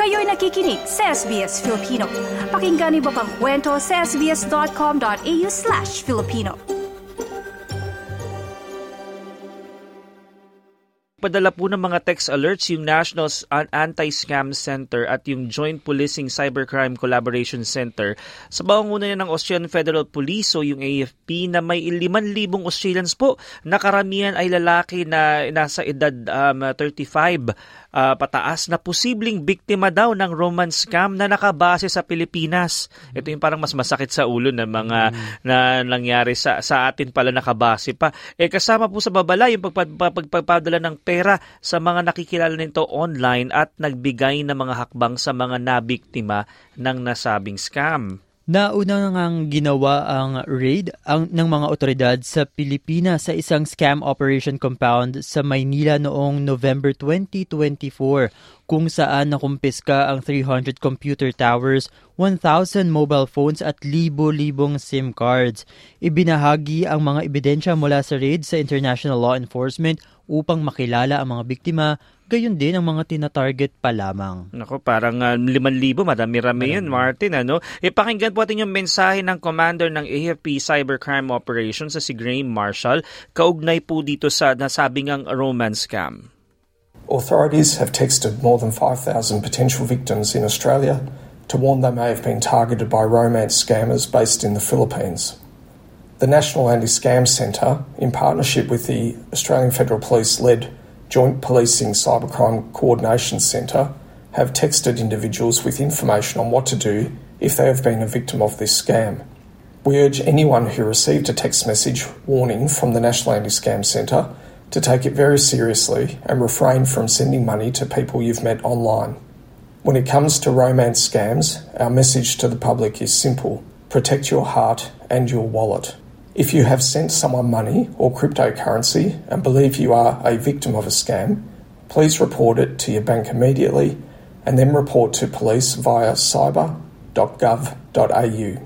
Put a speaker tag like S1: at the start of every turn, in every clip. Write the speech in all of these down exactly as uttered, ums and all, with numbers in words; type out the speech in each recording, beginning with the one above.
S1: Kayo'y nakikinig sa S B S Filipino. Pakinggan niyo pa ang kwento sa sbs.com.au slash Filipino.
S2: Padala po ng mga text alerts yung National Anti-Scam Center at yung Joint Policing Cybercrime Collaboration Center sa bangunan ng Australian Federal Police o yung A F P na may limang libong Australians po na karamihan ay lalaki na nasa edad um, thirty-five uh, pataas na posibleng biktima daw ng romance scam na nakabase sa Pilipinas. Ito yung parang mas masakit sa ulo ng mga mm. na nangyari sa sa atin pala nakabase pa. Eh kasama po sa babala yung pagpapadala ng pera sa mga nakikilala nito online at nagbigay ng mga hakbang sa mga nabiktima ng nasabing scam.
S3: Nauna ngang ginawa ang raid ang, ng mga otoridad sa Pilipinas sa isang scam operation compound sa Maynila noong November twenty twenty-four kung saan nakumpiska ang three hundred computer towers, one thousand mobile phones at libo-libong SIM cards. Ibinahagi ang mga ebidensya mula sa raid sa international law enforcement upang makilala ang mga biktima, gayon din ang mga tina-target pa lamang.
S2: Naku, parang uh, limang libo, madami-rami yun, Martin. Ano? Ipakinggan po natin yung mensahe ng commander ng A F P Cybercrime Operations sa si Graham Marshall, kaugnay po dito sa nasabing ang romance scam.
S4: Authorities have texted more than five thousand potential victims in Australia to warn they may have been targeted by romance scammers based in the Philippines. The National Anti-Scam Centre, in partnership with the Australian Federal Police-led Joint Policing Cybercrime Coordination Centre, have texted individuals with information on what to do if they have been a victim of this scam. We urge anyone who received a text message warning from the National Anti-Scam Centre to take it very seriously and refrain from sending money to people you've met online. When it comes to romance scams, our message to the public is simple: protect your heart and your wallet. If you have sent someone money or cryptocurrency and believe you are a victim of a scam, please report it to your bank immediately and then report to police via cyber dot gov dot a u.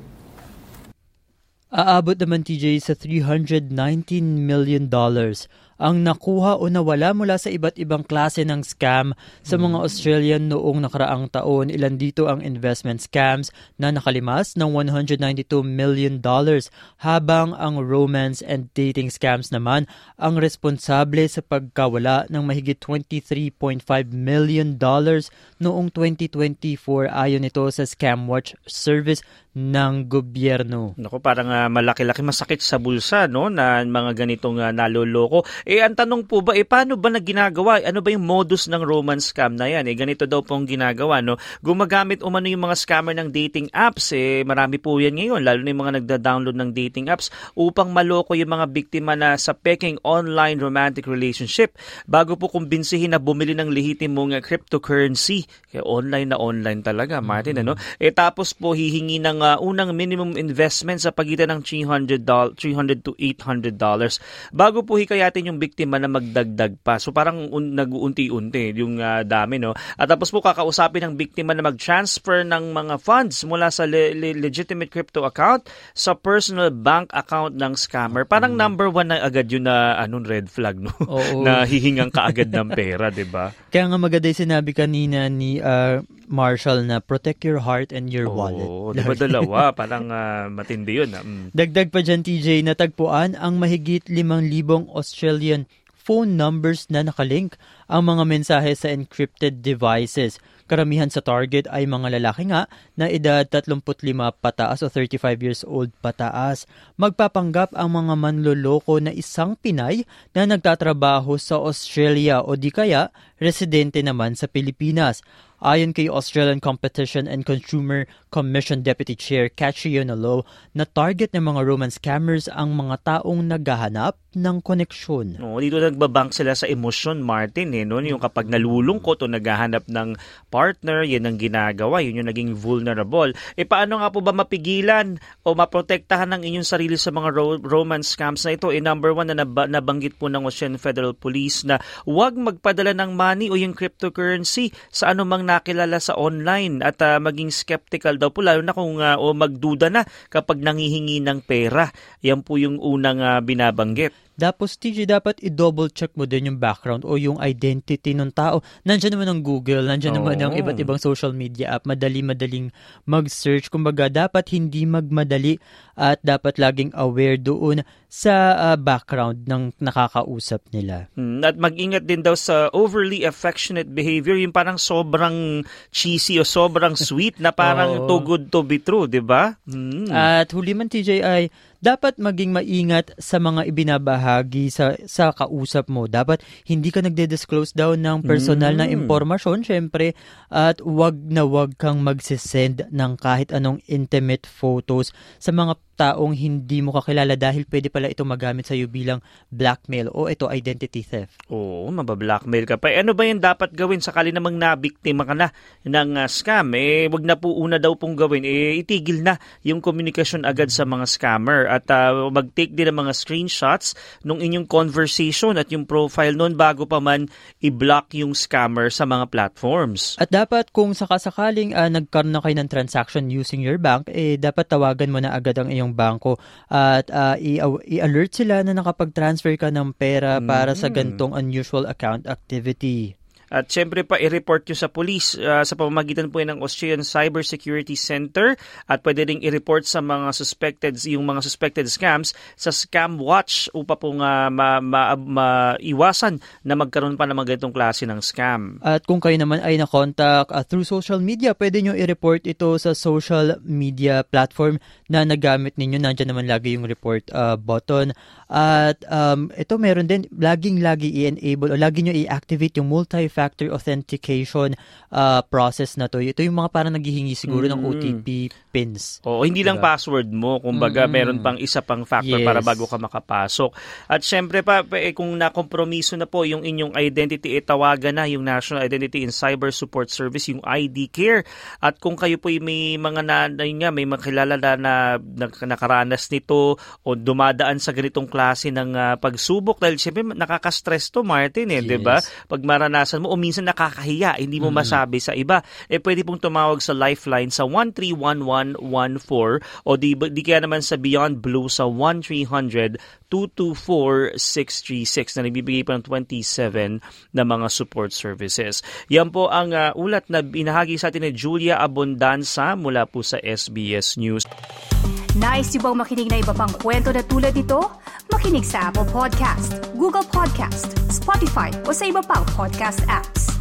S3: Aabot naman T J sa three hundred nineteen million dollars ang nakuha o nawala mula sa iba't ibang klase ng scam sa mga Australian noong nakaraang taon. Ilan dito ang investment scams na nakalimas ng one hundred ninety-two million dollars, habang ang romance and dating scams naman ang responsable sa pagkawala ng mahigit twenty-three point five million dollars noong twenty twenty-four ayon ito sa Scamwatch service ng gobyerno.
S2: Naku, parang uh, malaki-laki masakit sa bulsa, no, na mga ganitong uh, naloloko. Eh, ang tanong po ba, eh, paano ba na ginagawa? Ano ba yung modus ng romance scam na yan? Eh, ganito daw pong ginagawa, no? Gumagamit umano yung mga scammer ng dating apps. Eh, marami po yan ngayon, lalo na yung mga nagda-download ng dating apps upang maloko yung mga biktima na sa peking online romantic relationship bago po kumbinsihin na bumili ng lehitimong cryptocurrency. Kaya online na online talaga, Martin, mm-hmm. ano? Eh, tapos po hihingi ng uh, unang minimum investment sa pagitan ng three hundred to eight hundred dollars bago po hikayatin yung biktima na magdagdag pa. So parang un- nag-uunti-unti yung uh, dami, no? At tapos po kakausapin ng biktima na mag-transfer ng mga funds mula sa le- le- legitimate crypto account sa personal bank account ng scammer. Parang mm. number one na agad yun na anong red flag, no? Na hihingang kaagad ng pera, 'di ba?
S3: Kaya nga maganda yung sinabi kanina ni uh, Marshall na protect your heart and your
S2: oh,
S3: wallet.
S2: Oo, diba dalawa? Parang uh, matindi yun. Mm.
S3: Dagdag pa dyan, T J, natagpuan ang mahigit limang libong Australian phone numbers na nakalink ang mga mensahe sa encrypted devices. Karamihan sa target ay mga lalaki nga na edad thirty-five pataas o thirty-five years old pataas. Magpapanggap ang mga manloloko na isang Pinay na nagtatrabaho sa Australia o di kaya residente naman sa Pilipinas. Ayon kay Australian Competition and Consumer Commission Deputy Chair Catriona Low, na target ng mga romance scammers ang mga taong naghahanap ng koneksyon.
S2: Oh, dito nagbabank sila sa emosyon, Martin. Eh, no? Yung kapag nalulungkot o naghahanap ng partner, yan ang ginagawa. Yun yung naging vulnerable. E paano nga po ba mapigilan o maprotektahan ng inyong sarili sa mga ro- romance scams na ito? E number one na nab- nabanggit po ng Australian Federal Police na huwag magpadala ng money o yung cryptocurrency sa anumang nakilala sa online at uh, maging skeptical daw po, lalo na kung uh, o magduda na kapag nangihingi ng pera. Yan po yung unang uh, binabanggit.
S3: Tapos T J, dapat i-double check mo din yung background o yung identity ng tao. Nandiyan naman ang Google, nandiyan
S2: Oo.
S3: naman ang iba't ibang social media app. Madali-madaling mag-search. Kumbaga, dapat hindi magmadali at dapat laging aware doon sa uh, background ng nakakausap nila.
S2: Hmm, at mag-ingat din daw sa overly affectionate behavior, yung parang sobrang cheesy o sobrang sweet na parang
S3: Oo.
S2: too good to be true, di ba? Hmm.
S3: At huli man T J ay dapat maging maingat sa mga ibinabahagi sa sa kausap mo. Dapat hindi ka nagde-disclose daw ng personal
S2: Mm.
S3: na impormasyon, syempre, at wag na wag kang magsisend ng kahit anong intimate photos sa mga taong hindi mo kakilala dahil pwede pala ito magamit sa iyo bilang blackmail o ito identity theft.
S2: Oo, mabablackmail ka pa. Eh, ano ba yung dapat gawin sakali namang nabiktima ka na ng uh, scam? Eh, wag na po una daw pong gawin. Eh, itigil na yung komunikasyon agad sa mga scammer at uh, mag-take din ng mga screenshots nung inyong conversation at yung profile nun bago pa man i-block yung scammer sa mga platforms.
S3: At dapat kung sakasakaling uh, nagkaroon na kayo ng transaction using your bank, eh dapat tawagan mo na agad ang iyong bangko at uh, i- i-alert sila na nakapag-transfer ka ng pera para sa gantong unusual account activity.
S2: At syempre pa, i-report nyo sa police uh, sa pamamagitan po ng Australian Cybersecurity Center at pwede rin i-report sa mga suspected, yung mga suspected scams sa Scam Watch upang po nga ma- ma- maiwasan na magkaroon pa ng mga ganitong klase ng scam.
S3: At kung kayo naman ay na-contact uh, through social media, pwede nyo i-report ito sa social media platform na nagamit ninyo. Nandiyan naman lagi yung report uh, button. At um, ito meron din, laging-lagi i-enable o lagi nyo i-activate yung multi-factor authentication uh, process na to. Ito yung mga parang naghihingi siguro mm. ng O T P pins.
S2: Oo, hindi lang
S3: diba?
S2: Password mo. Kumbaga,
S3: Mm-mm.
S2: meron pang isa pang factor
S3: Yes.
S2: para bago ka makapasok. At syempre pa, eh, kung nakompromiso na po yung inyong identity, eh, tawagan na yung National Identity and Cyber Support Service, yung I D Care. At kung kayo po may mga na, nga, may makilala na, na, na nakaranas nito o dumadaan sa ganitong klase ng uh, pagsubok, dahil syempre nakaka-stress to, Martin, eh,
S3: Yes.
S2: di ba? Pag maranasan mo o minsan nakakahiya, hindi mo mm-hmm. masabi sa iba, eh pwede pong tumawag sa Lifeline sa one three one one one four o di, di kaya naman sa Beyond Blue sa one three hundred two two four six three six na nagbibigay pa ng twenty-seven na mga support services. Yan po ang uh, ulat na binahagi sa atin ni Julia Abundanza mula po sa S B S News.
S1: Nice yung bang makinig na iba pang kwento na tulad ito? Makinig sa Apple Podcast, Google Podcast, Spotify o sa iba pang podcast apps.